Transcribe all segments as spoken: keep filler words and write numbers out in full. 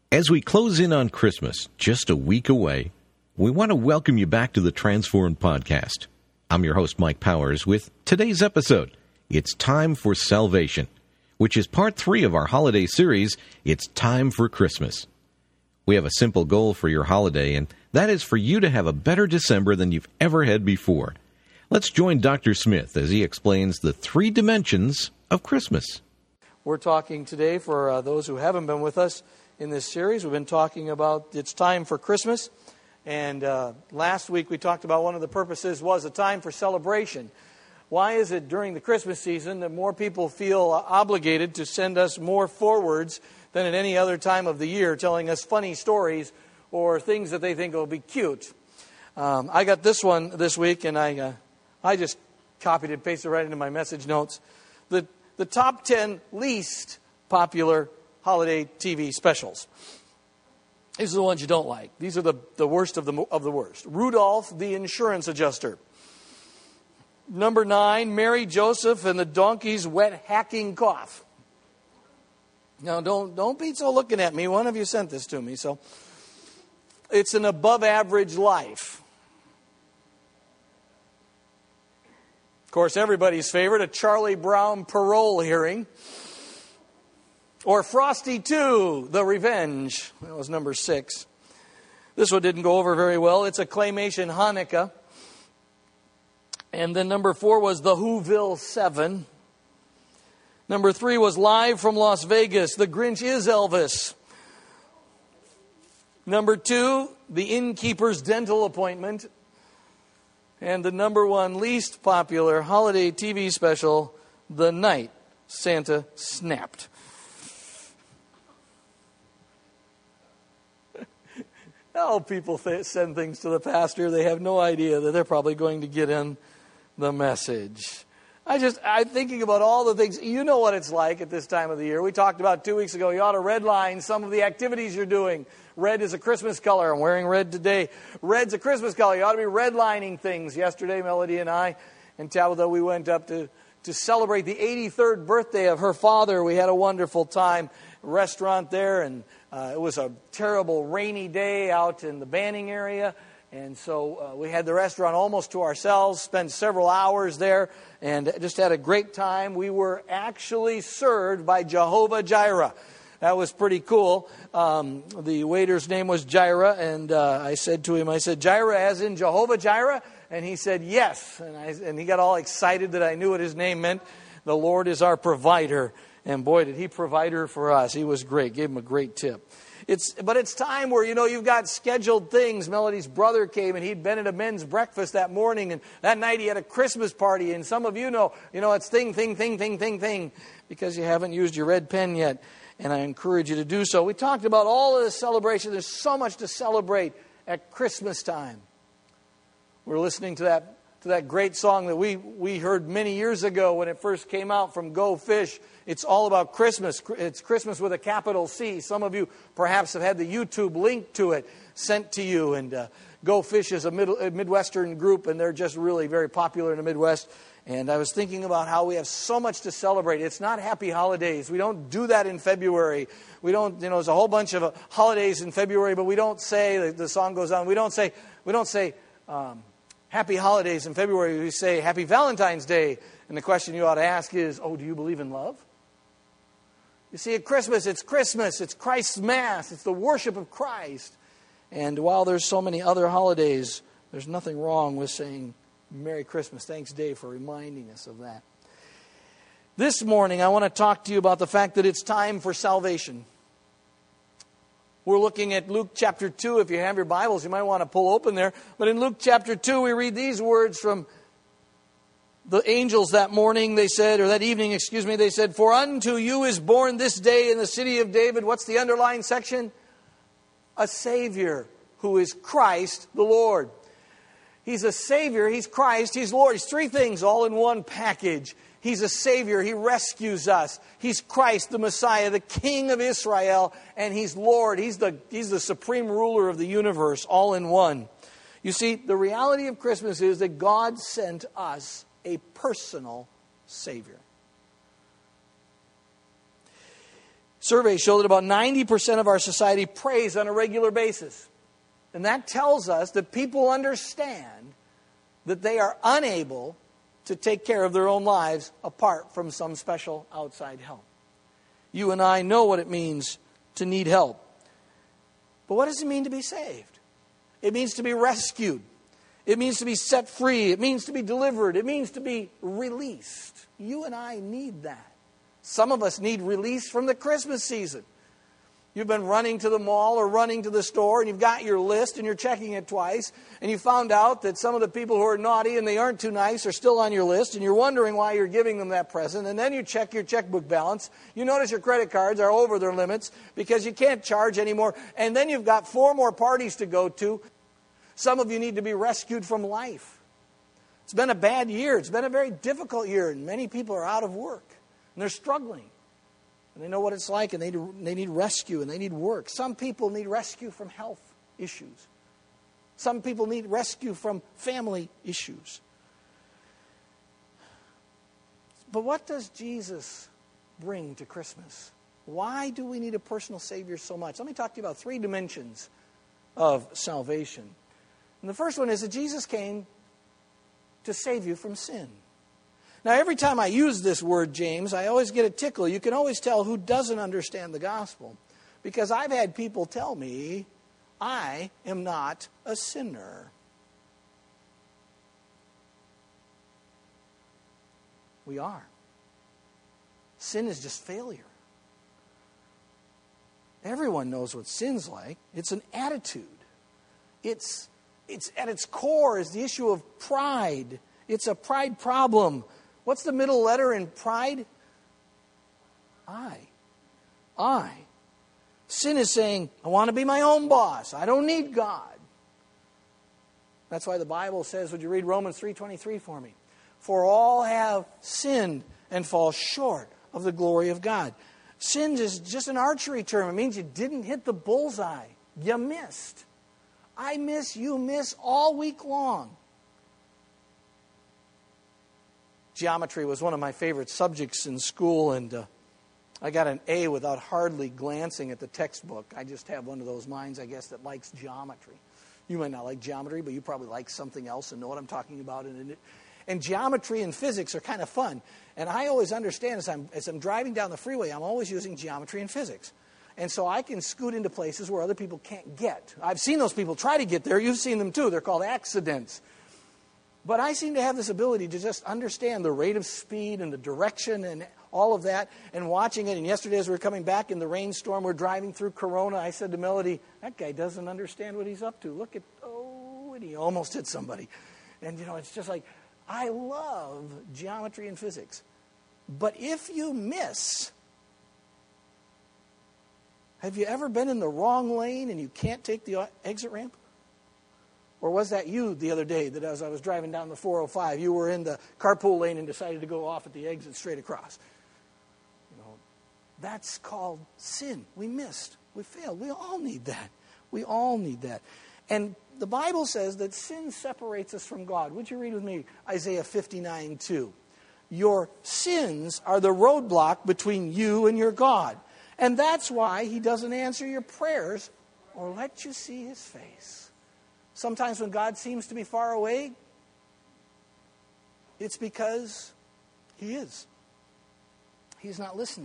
As we close in on Christmas, just a week away, we want to welcome you back to the Transformed Podcast. I'm your host, Mike Powers, with today's episode, It's Time for Salvation, which is part three of our holiday series, It's Time for Christmas. We have a simple goal for your holiday, and that is for you to have a better December than you've ever had before. Let's join Doctor Smith as he explains the three dimensions of Christmas. We're talking today, for uh, those who haven't been with us in this series, we've been talking about It's Time for Christmas. And uh, last week we talked about one of the purposes was a time for celebration. Why is it during the Christmas season that more people feel obligated to send us more forwards than at any other time of the year, telling us funny stories or things that they think will be cute? Um, I got this one this week, and I uh, I just copied and pasted it right into my message notes. The the top ten least popular holiday T V specials. These are the ones you don't like. These are the, the worst of the of the worst. Rudolph the Insurance Adjuster. Number nine, Mary, Joseph, and the Donkey's Wet Hacking Cough. Now, don't don't be so looking at me. One of you sent this to me. So, it's an above average life. Of course, everybody's favorite, a Charlie Brown parole hearing. Or Frosty two, The Revenge. That was number six. This one didn't go over very well. It's a claymation Hanukkah. And then number four was The Whoville seven. Number three was Live from Las Vegas, The Grinch is Elvis. Number two, The Innkeeper's Dental Appointment. And the number one least popular holiday T V special, The Night Santa Snapped. Oh, people th- send things to the pastor. They have no idea that they're probably going to get in the message. I just, I'm thinking about all the things. You know what it's like at this time of the year. We talked about two weeks ago, you ought to redline some of the activities you're doing. Red is a Christmas color. I'm wearing red today. Red's a Christmas color. You ought to be redlining things. Yesterday, Melody and I and Tabitha, we went up to, to celebrate the eighty-third birthday of her father. We had a wonderful time. Restaurant there, and uh, it was a terrible rainy day out in the Banning area, and so uh, we had the restaurant almost to ourselves, spent several hours there, and just had a great time. We were actually served by Jehovah Jireh. That was pretty cool. Um, the waiter's name was Jireh, and uh, I said to him, I said, Jireh as in Jehovah Jireh? And he said, yes, and, I, and he got all excited that I knew what his name meant. The Lord is our provider. And boy, did he provide her for us. He was great. Gave him a great tip. It's But it's time where, you know, you've got scheduled things. Melody's brother came, and he'd been at a men's breakfast that morning. And that night he had a Christmas party. And some of you know, you know, it's thing, thing, thing, thing, thing, thing. Because you haven't used your red pen yet. And I encourage you to do so. We talked about all of this celebration. There's so much to celebrate at Christmas time. We're listening to that to that great song that we, we heard many years ago when it first came out from Go Fish. It's all about Christmas. It's Christmas with a capital C. Some of you perhaps have had the YouTube link to it sent to you. And uh, Go Fish is a, middle, a Midwestern group, and they're just really very popular in the Midwest. And I was thinking about how we have so much to celebrate. It's not Happy Holidays. We don't do that in February. We don't, you know, there's a whole bunch of holidays in February, but we don't say, the song goes on, we don't say, we don't say, um, Happy Holidays in February. We say Happy Valentine's Day. And the question you ought to ask is, oh, do you believe in love? You see, at Christmas, it's Christmas. It's Christ's Mass. It's the worship of Christ. And while there's so many other holidays, there's nothing wrong with saying Merry Christmas. Thanks, Dave, for reminding us of that. This morning, I want to talk to you about the fact that it's time for salvation. We're looking at Luke chapter two. If you have your Bibles, you might want to pull open there. But in Luke chapter two, we read these words from the angels that morning. They said, or that evening, excuse me, they said, for unto you is born this day in the city of David. What's the underlying section? A Savior, who is Christ the Lord. He's a Savior, He's Christ, He's Lord. He's three things all in one package. He's a Savior. He rescues us. He's Christ, the Messiah, the King of Israel, and He's Lord. He's the, he's the supreme ruler of the universe, all in one. You see, the reality of Christmas is that God sent us a personal Savior. Surveys show that about ninety percent of our society prays on a regular basis. And that tells us that people understand that they are unable to take care of their own lives apart from some special outside help. You and I know what it means to need help. But what does it mean to be saved? It means to be rescued. It means to be set free. It means to be delivered. It means to be released. You and I need that. Some of us need release from the Christmas season. You've been running to the mall or running to the store, and you've got your list, and you're checking it twice, and you found out that some of the people who are naughty and they aren't too nice are still on your list, and you're wondering why you're giving them that present, and then you check your checkbook balance. You notice your credit cards are over their limits because you can't charge anymore, and then you've got four more parties to go to. Some of you need to be rescued from life. It's been a bad year. It's been a very difficult year, and many people are out of work, and they're struggling. And they know what it's like, and they, they need rescue, and they need work. Some people need rescue from health issues. Some people need rescue from family issues. But what does Jesus bring to Christmas? Why do we need a personal Savior so much? Let me talk to you about three dimensions of salvation. And the first one is that Jesus came to save you from sin. Now, every time I use this word, James, I always get a tickle. You can always tell who doesn't understand the gospel. Because I've had people tell me, I am not a sinner. We are. Sin is just failure. Everyone knows what sin's like. It's an attitude. It's, it's at its core is the issue of pride. It's a pride problem. What's the middle letter in pride? I. I. Sin is saying, I want to be my own boss. I don't need God. That's why the Bible says, would you read Romans three twenty-three for me? For all have sinned and fall short of the glory of God. Sin is just an archery term. It means you didn't hit the bullseye. You missed. I miss, you miss all week long. Geometry was one of my favorite subjects in school, and uh, I got an A without hardly glancing at the textbook. I just have one of those minds, I guess, that likes geometry. You might not like geometry, but you probably like something else and know what I'm talking about. And, and geometry and physics are kind of fun. And I always understand as I'm, as I'm driving down the freeway, I'm always using geometry and physics. And so I can scoot into places where other people can't get. I've seen those people try to get there. You've seen them too. They're called accidents. But I seem to have this ability to just understand the rate of speed and the direction and all of that and watching it. And yesterday as we were coming back in the rainstorm, we're driving through Corona, I said to Melody, that guy doesn't understand what he's up to. Look at, oh, and he almost hit somebody. And, you know, it's just like, I love geometry and physics. But if you miss, have you ever been in the wrong lane and you can't take the exit ramp? Or was that you the other day that as I was driving down the four oh five, you were in the carpool lane and decided to go off at the exit straight across? You know, that's called sin. We missed. We failed. We all need that. We all need that. And the Bible says that sin separates us from God. Would you read with me Isaiah fifty-nine two? Your sins are the roadblock between you and your God. And that's why he doesn't answer your prayers or let you see his face. Sometimes when God seems to be far away, it's because he is. He's not listening.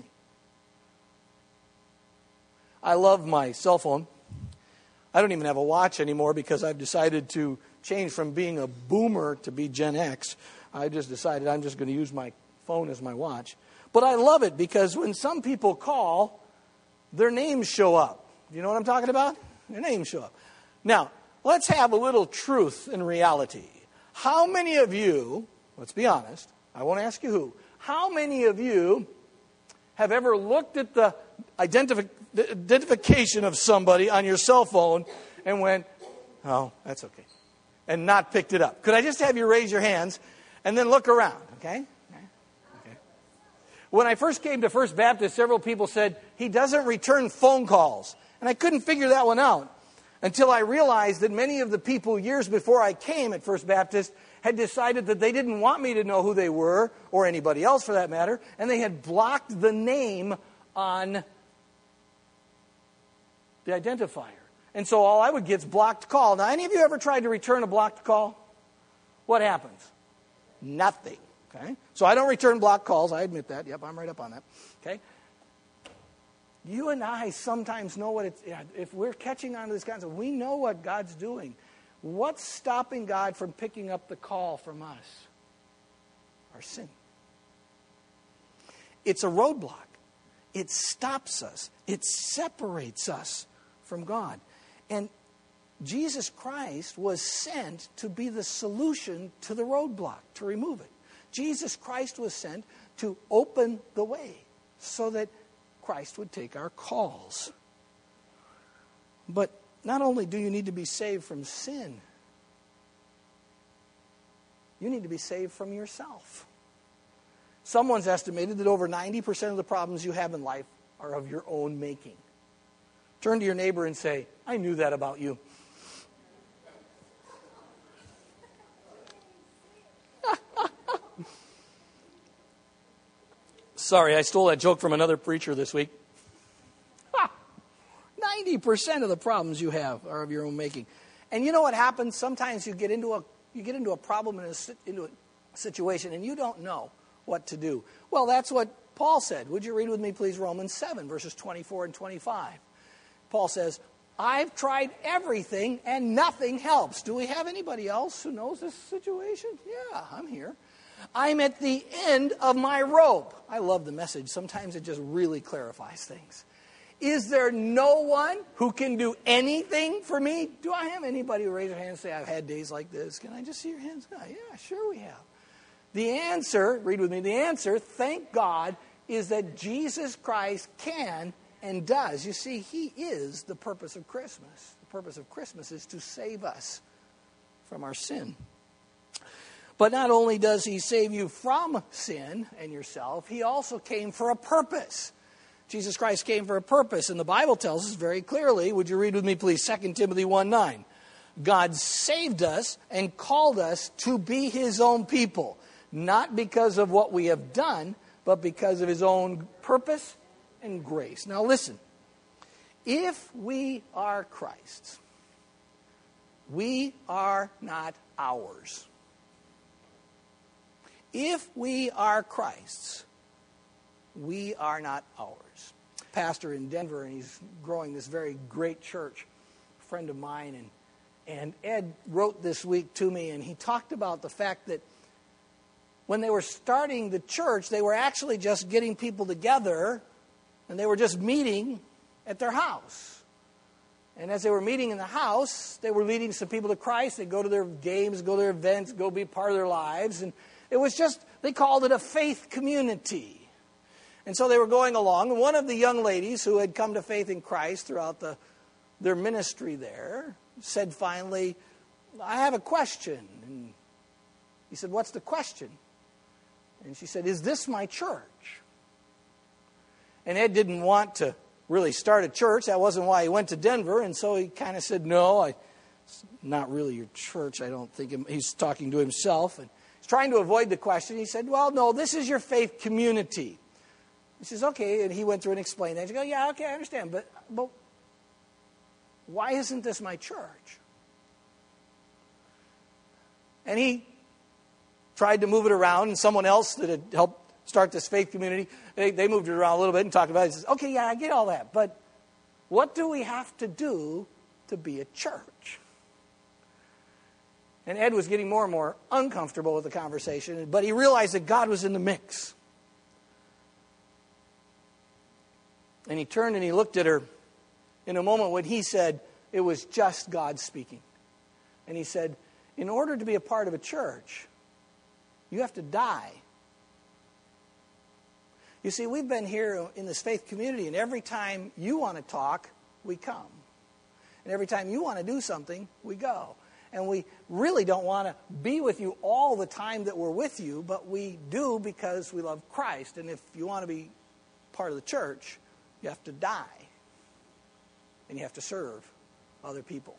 I love my cell phone. I don't even have a watch anymore because I've decided to change from being a boomer to be Gen X. I just decided I'm just going to use my phone as my watch. But I love it because when some people call, their names show up. Do you know what I'm talking about? Their names show up. Now, let's have a little truth and reality. How many of you, let's be honest, I won't ask you who, how many of you have ever looked at the identif- identification of somebody on your cell phone and went, oh, that's okay, and not picked it up? Could I just have you raise your hands and then look around, okay? Okay. When I first came to First Baptist, several people said, he doesn't return phone calls. And I couldn't figure that one out. Until I realized that many of the people years before I came at First Baptist had decided that they didn't want me to know who they were, or anybody else for that matter, and they had blocked the name on the identifier. And so all I would get is blocked call. Now, any of you ever tried to return a blocked call? What happens? Nothing. Okay? So I don't return blocked calls. I admit that. Yep, I'm right up on that. Okay? You and I sometimes know what it's, if we're catching on to this concept, we know what God's doing. What's stopping God from picking up the call from us? Our sin. It's a roadblock. It stops us. It separates us from God. And Jesus Christ was sent to be the solution to the roadblock, to remove it. Jesus Christ was sent to open the way so that Christ would take our calls. But not only do you need to be saved from sin, you need to be saved from yourself. Someone's estimated that over ninety percent of the problems you have in life are of your own making. Turn to your neighbor and say, I knew that about you. Sorry, I stole that joke from another preacher this week. ninety percent of the problems you have are of your own making. And you know what happens? Sometimes you get into a you get into a problem in a, into a situation and you don't know what to do. Well, that's what Paul said. Would you read with me, please, Romans seven, verses twenty-four and twenty-five. Paul says, I've tried everything and nothing helps. Do we have anybody else who knows this situation? Yeah, I'm here. I'm at the end of my rope. I love the message. Sometimes it just really clarifies things. Is there no one who can do anything for me? Do I have anybody who raise their hand and say, I've had days like this? Can I just see your hands? Oh, yeah, sure we have. The answer, read with me, the answer, thank God, is that Jesus Christ can and does. You see, he is the purpose of Christmas. The purpose of Christmas is to save us from our sin. But not only does he save you from sin and yourself, he also came for a purpose. Jesus Christ came for a purpose, and the Bible tells us very clearly, would you read with me please, Second Timothy one nine. God saved us and called us to be his own people, not because of what we have done, but because of his own purpose and grace. Now listen, if we are Christ's, we are not ours. If we are Christ's, we are not ours. Pastor in Denver, and he's growing this very great church, a friend of mine, and, and Ed wrote this week to me, and he talked about the fact that when they were starting the church, they were actually just getting people together, and they were just meeting at their house. And as they were meeting in the house, they were leading some people to Christ. They'd go to their games, go to their events, go be part of their lives, and it was just, they called it a faith community. And so they were going along, and one of the young ladies who had come to faith in Christ throughout the, their ministry there said finally, I have a question. And he said, what's the question? And she said, is this my church? And Ed didn't want to really start a church. That wasn't why he went to Denver. And so he kind of said, no, I, it's not really your church. I don't think. He's talking to himself. And he's trying to avoid the question. He said, well, no, this is your faith community. He says, okay. And he went through and explained that. He goes, yeah, okay, I understand. But, but why isn't this my church? And he tried to move it around. And someone else that had helped start this faith community, they, they moved it around a little bit and talked about it. He says, okay, yeah, I get all that. But what do we have to do to be a church? And Ed was getting more and more uncomfortable with the conversation, but he realized that God was in the mix. And he turned and he looked at her in a moment when he said, it was just God speaking. And he said, in order to be a part of a church, you have to die. You see, we've been here in this faith community, and every time you want to talk, we come. And every time you want to do something, we go. And we really don't want to be with you all the time that we're with you, but we do because we love Christ. And if you want to be part of the church, you have to die. And you have to serve other people.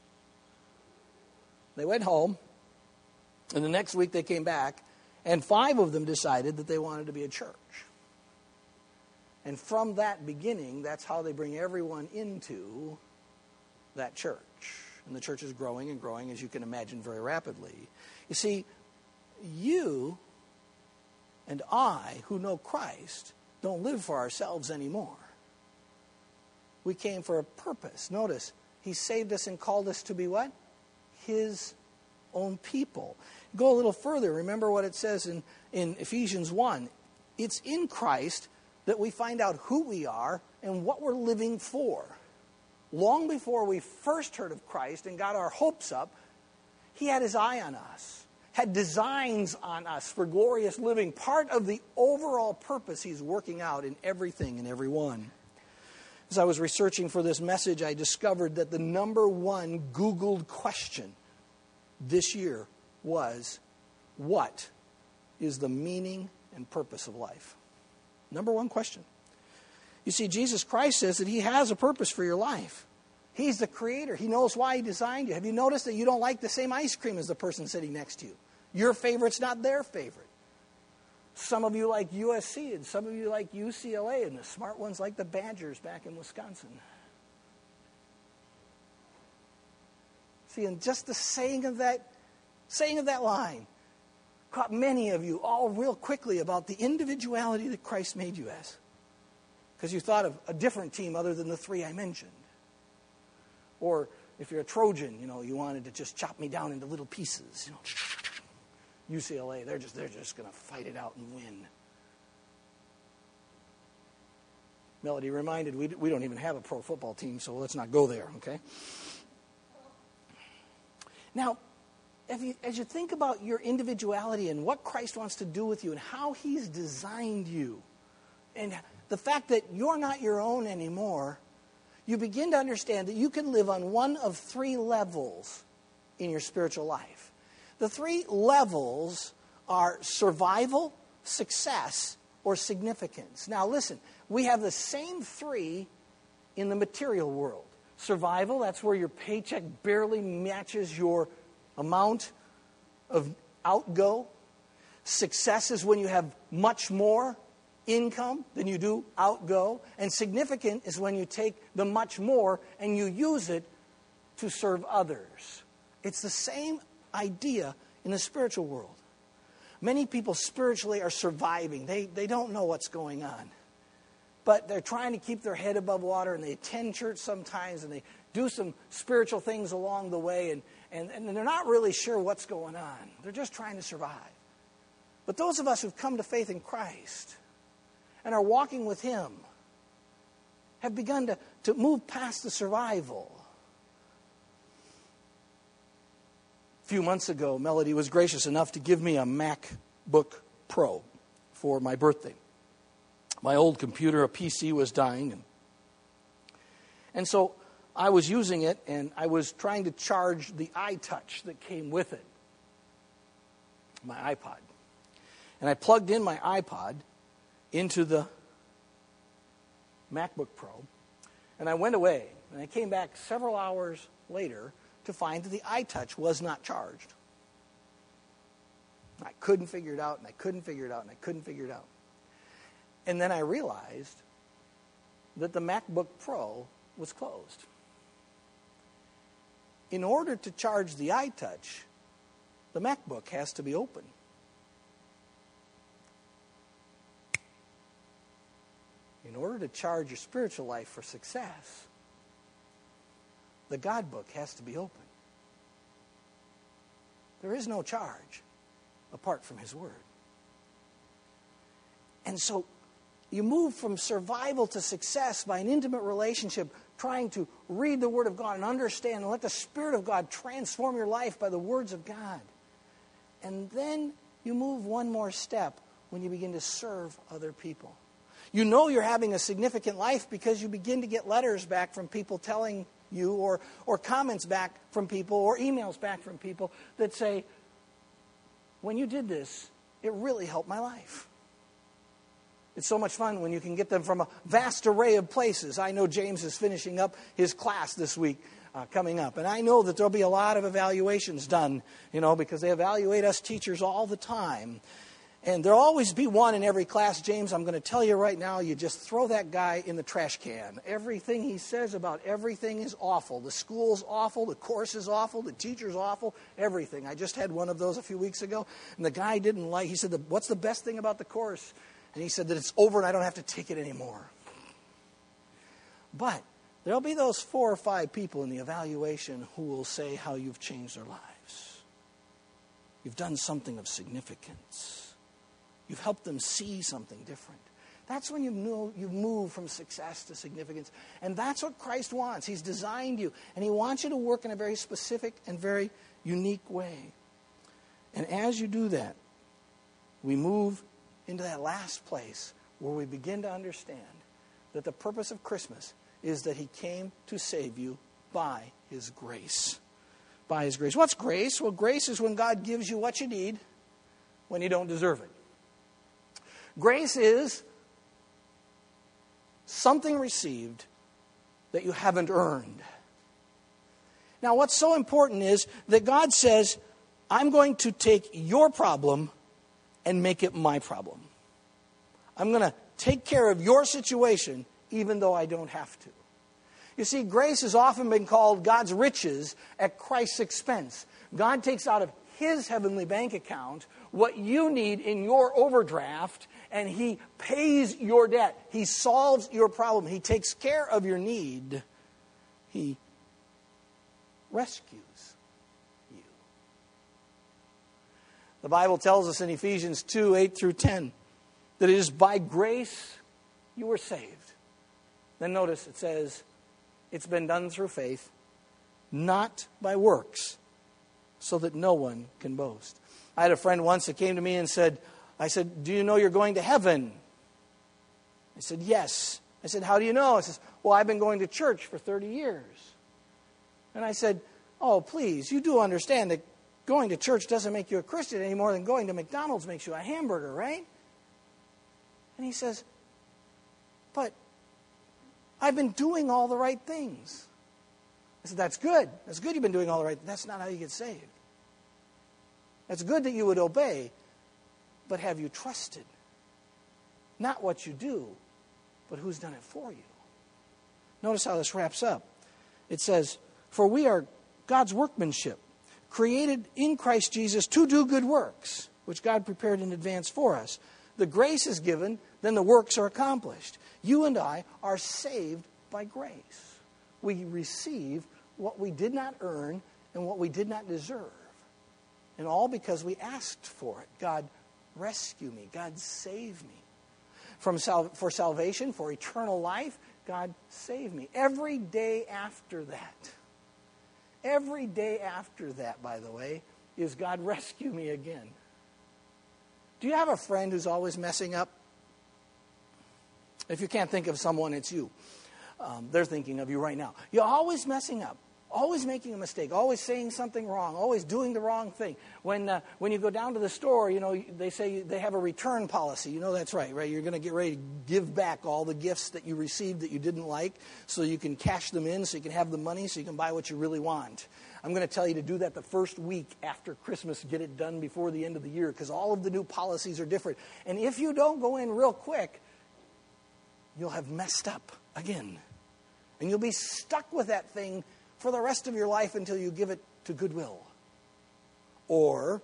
They went home, and the next week they came back, and five of them decided that they wanted to be a church. And from that beginning, that's how they bring everyone into that church. And the church is growing and growing, as you can imagine, very rapidly. You see, you and I, who know Christ, don't live for ourselves anymore. We came for a purpose. Notice, he saved us and called us to be what? His own people. Go a little further. Remember what it says in, in Ephesians one. It's in Christ that we find out who we are and what we're living for. Long before we first heard of Christ and got our hopes up, he had his eye on us, had designs on us for glorious living, part of the overall purpose he's working out in everything and everyone. As I was researching for this message, I discovered that the number one Googled question this year was, what is the meaning and purpose of life? Number one question. You see, Jesus Christ says that he has a purpose for your life. He's the creator. He knows why he designed you. Have you noticed that you don't like the same ice cream as the person sitting next to you? Your favorite's not their favorite. Some of you like U S C, and some of you like U C L A, and the smart ones like the Badgers back in Wisconsin. See, and just the saying of that, saying of that line caught many of you all real quickly about the individuality that Christ made you as. Because you thought of a different team other than the three I mentioned. Or if you're a Trojan, you know, you wanted to just chop me down into little pieces. You know, U C L A, they're just they're just going to fight it out and win. Melody reminded we we don't even have a pro football team, so let's not go there, okay? Now, if you, as you think about your individuality and what Christ wants to do with you and how he's designed you, and the fact that you're not your own anymore, you begin to understand that you can live on one of three levels in your spiritual life. The three levels are survival, success, or significance. Now listen, we have the same three in the material world. Survival, that's where your paycheck barely matches your amount of outgo. Success is when you have much more income than you do outgo. And significant is when you take the much more and you use it to serve others. It's the same idea in the spiritual world. Many people spiritually are surviving. They, they don't know what's going on. But they're trying to keep their head above water, and they attend church sometimes, and they do some spiritual things along the way, and, and, and they're not really sure what's going on. They're just trying to survive. But those of us who've come to faith in Christ and are walking with him have begun to, to move past the survival. A few months ago, Melody was gracious enough to give me a MacBook Pro for my birthday. My old computer, a P C, was dying. And, and so I was using it, and I was trying to charge the iTouch that came with it, my iPod. And I plugged in my iPod into the MacBook Pro, and I went away. And I came back several hours later to find that the iTouch was not charged. I couldn't figure it out, and I couldn't figure it out, and I couldn't figure it out. And then I realized that the MacBook Pro was closed. In order to charge the iTouch, the MacBook has to be open. In order to charge your spiritual life for success, the God book has to be open. There is no charge apart from his word. And so you move from survival to success by an intimate relationship, trying to read the Word of God and understand and let the Spirit of God transform your life by the words of God. And then you move one more step when you begin to serve other people. You know you're having a significant life because you begin to get letters back from people telling you, or, or comments back from people, or emails back from people that say, when you did this, it really helped my life. It's so much fun when you can get them from a vast array of places. I know James is finishing up his class this week uh, coming up. And I know that there'll be a lot of evaluations done, you know, because they evaluate us teachers all the time. And there'll always be one in every class. James, I'm going to tell you right now, you just throw that guy in the trash can. Everything he says about everything is awful. The school's awful, the course is awful, the teacher's awful, everything. I just had one of those a few weeks ago, and the guy didn't like, he said, what's the best thing about the course? And he said that it's over and I don't have to take it anymore. But there'll be those four or five people in the evaluation who will say how you've changed their lives. You've done something of significance. You've helped them see something different. That's when you know you've moved from success to significance. And that's what Christ wants. He's designed you. And he wants you to work in a very specific and very unique way. And as you do that, we move into that last place where we begin to understand that the purpose of Christmas is that he came to save you by his grace. By his grace. What's grace? Well, grace is when God gives you what you need when you don't deserve it. Grace is something received that you haven't earned. Now, what's so important is that God says, I'm going to take your problem and make it my problem. I'm going to take care of your situation even though I don't have to. You see, grace has often been called God's riches at Christ's expense. God takes out of his heavenly bank account what you need in your overdraft, and he pays your debt. He solves your problem. He takes care of your need. He rescues you. The Bible tells us in Ephesians two, eight through ten, that it is by grace you were saved. Then notice it says, it's been done through faith, not by works, so that no one can boast. I had a friend once that came to me and said, I said, do you know you're going to heaven? I said, yes. I said, how do you know? He says, well, I've been going to church for thirty years. And I said, oh, please, you do understand that going to church doesn't make you a Christian any more than going to McDonald's makes you a hamburger, right? And he says, but I've been doing all the right things. I said, that's good. That's good you've been doing all the right things. That's not how you get saved. It's good that you would obey, but have you trusted? Not what you do, but who's done it for you. Notice how this wraps up. It says, for we are God's workmanship, created in Christ Jesus to do good works, which God prepared in advance for us. The grace is given, then the works are accomplished. You and I are saved by grace. We receive what we did not earn and what we did not deserve. And all because we asked for it. God, rescue me. God, save me. From sal- for salvation, for eternal life, God, save me. Every day after that, every day after that, by the way, is God, rescue me again. Do you have a friend who's always messing up? If you can't think of someone, it's you. Um, they're thinking of you right now. You're always messing up. Always making a mistake, always saying something wrong, always doing the wrong thing. When uh, when you go down to the store, you know, they say they have a return policy. You know that's right, right? You're going to get ready to give back all the gifts that you received that you didn't like so you can cash them in, so you can have the money, so you can buy what you really want. I'm going to tell you to do that the first week after Christmas. Get it done before the end of the year because all of the new policies are different. And if you don't go in real quick, you'll have messed up again. And you'll be stuck with that thing for the rest of your life until you give it to Goodwill. Or,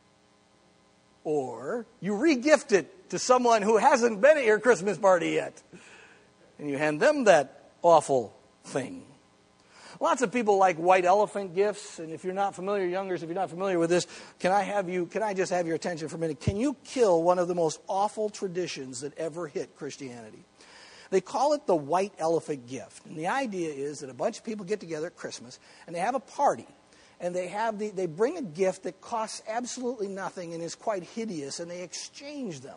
or you re-gift it to someone who hasn't been at your Christmas party yet. And you hand them that awful thing. Lots of people like white elephant gifts. And if you're not familiar, youngers, if you're not familiar with this, can I have you, can I just have your attention for a minute? Can you kill one of the most awful traditions that ever hit Christianity? They call it the white elephant gift. And the idea is that a bunch of people get together at Christmas and they have a party. And they have the, they bring a gift that costs absolutely nothing and is quite hideous, and they exchange them.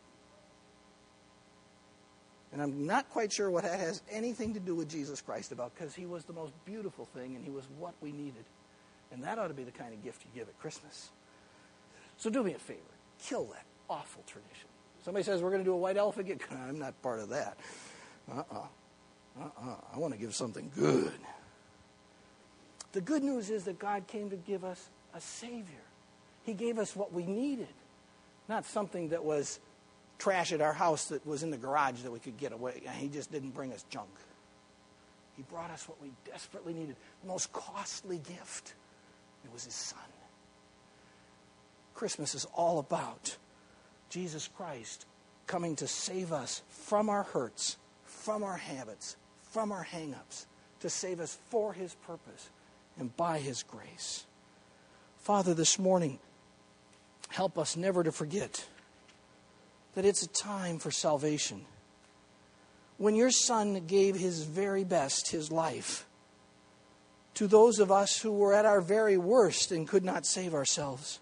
And I'm not quite sure what that has anything to do with Jesus Christ about, because he was the most beautiful thing and he was what we needed. And that ought to be the kind of gift you give at Christmas. So do me a favor. Kill that awful tradition. Somebody says, we're going to do a white elephant gift. I'm not part of that. Uh-uh. Uh-uh. I want to give something good. The good news is that God came to give us a Savior. He gave us what we needed. not something that was trash at our house that was in the garage that we could get away. He just didn't bring us junk. He brought us what we desperately needed, the most costly gift. It was his Son. Christmas is all about Jesus Christ coming to save us from our hurts, from our habits, from our hang-ups, to save us for his purpose and by his grace. Father, this morning, help us never to forget that it's a time for salvation. When your Son gave his very best, his life, to those of us who were at our very worst and could not save ourselves.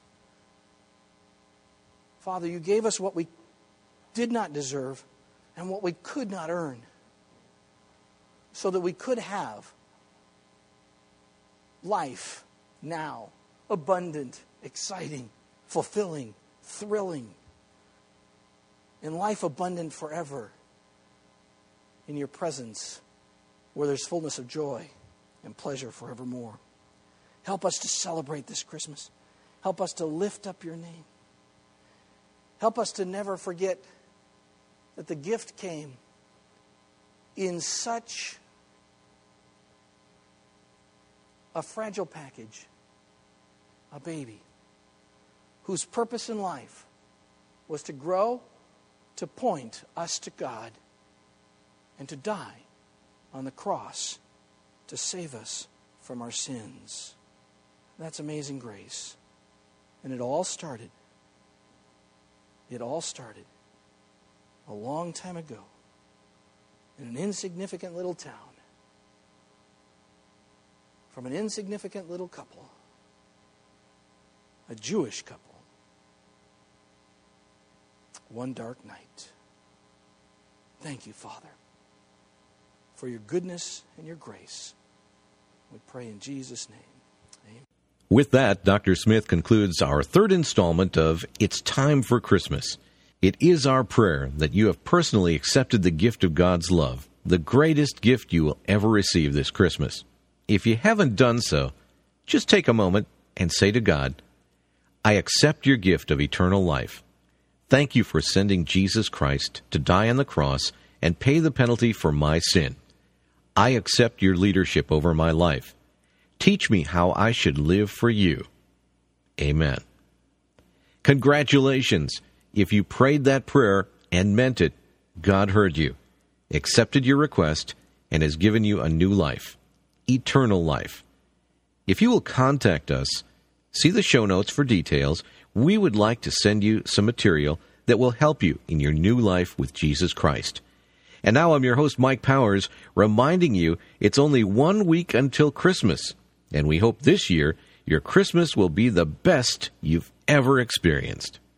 Father, you gave us what we did not deserve and what we could not earn, so that we could have life now, abundant, exciting, fulfilling, thrilling, and life abundant forever in your presence, where there's fullness of joy and pleasure forevermore. Help us to celebrate this Christmas. Help us to lift up your name. Help us to never forget that the gift came in such a fragile package, a baby, whose purpose in life was to grow, to point us to God, and to die on the cross to save us from our sins. That's amazing grace. And it all started, it all started a long time ago in an insignificant little town, from an insignificant little couple, a Jewish couple, one dark night. Thank you, Father, for your goodness and your grace. We pray in Jesus' name. Amen. With that, Doctor Smith concludes our third installment of It's Time for Christmas. It is our prayer that you have personally accepted the gift of God's love, the greatest gift you will ever receive this Christmas. If you haven't done so, just take a moment and say to God, I accept your gift of eternal life. Thank you for sending Jesus Christ to die on the cross and pay the penalty for my sin. I accept your leadership over my life. Teach me how I should live for you. Amen. Congratulations! If you prayed that prayer and meant it, God heard you, accepted your request, and has given you a new life, eternal life. If you will contact us, see the show notes for details. We would like to send you some material that will help you in your new life with Jesus Christ. And now I'm your host, Mike Powers, reminding you it's only one week until Christmas, and we hope this year your Christmas will be the best you've ever experienced.